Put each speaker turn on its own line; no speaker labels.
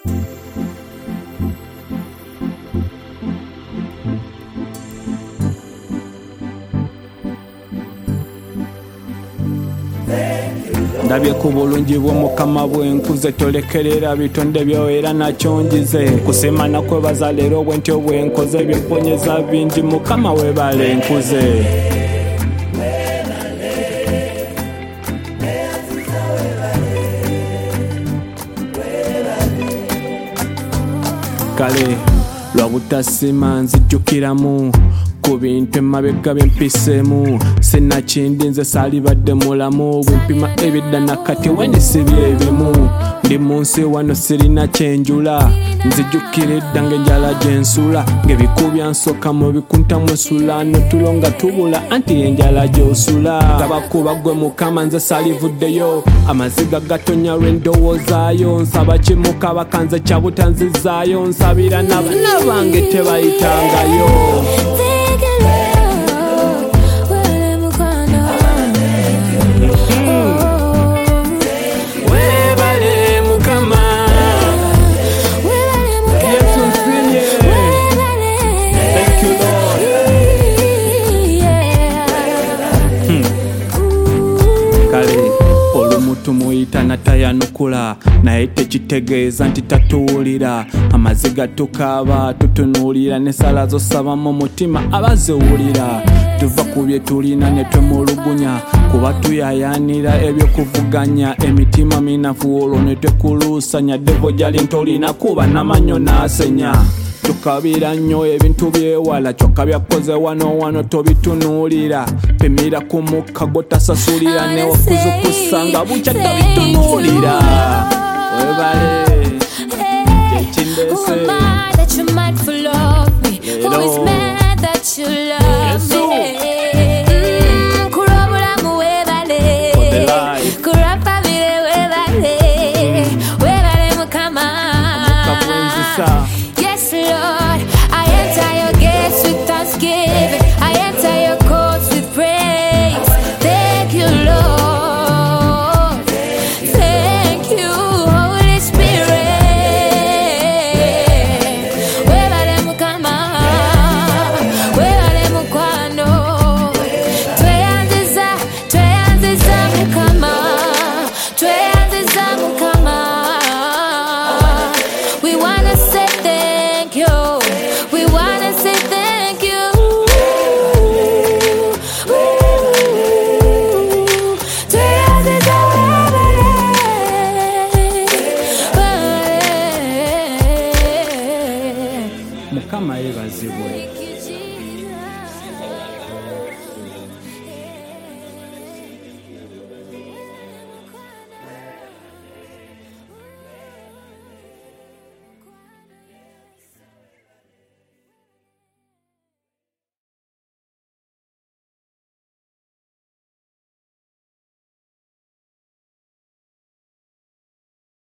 Ndabye ku bulungi bw'Omukama bwenkuze tolekerera bitonde byo era nakyo njize kusemana kwebaza leero bwentyo bwenkoze bimponyeza bingi Mukama webale nkuze kale lwabutasima nzijjukiramu ku bintu emabega byempisemu sinakindi nze saalibadde mulamu bwempima ebidda nakati wendisibye ebimu ndi mu nsi wano sirina kyenjula nzijjukira edda ng'enjala gyensula ng'ebikubya nsooka mu bikuntamu ensula notulo nga tubula anti enjala gy'osula tabakuba gwe Mukama nze saalivuddeyo amaziga gatonya lw'endowoozaayo nsaba kimuka bakanze kyabutanzizaayo nsabira n'abaana bange tebayitangayo Tumuyita natayanukula naye tekitegeeza nti tatuwulira amaziga tukaaba tutunuulira n'ensala zosaba mu mutima abaziwulira tuva ku bye tulina ne twemulugunya kuba tuyayaanira ebyokuvuganya emitima minafu olwo ne tekuluusanya ddevo gyali ntolina kuba namanyo n'asenya tukabira nnyo ebintu byewala kyokka byakoze wano tobitunuulira pimira ku mukka gotasasulira newakuzukusanga bukya tobitunuulira webale kyekindese
Yes, Lord, I enter your gates with thanksgiving. I enter your courts with praise. Thank you, Lord. Thank you, Holy Spirit. Webale Mukama, webale mukwano. Tweyanziza Mukama, tweyanziza Mukama. We wanna say thank you. We wanna say thank you.
Mukama yebazibwe.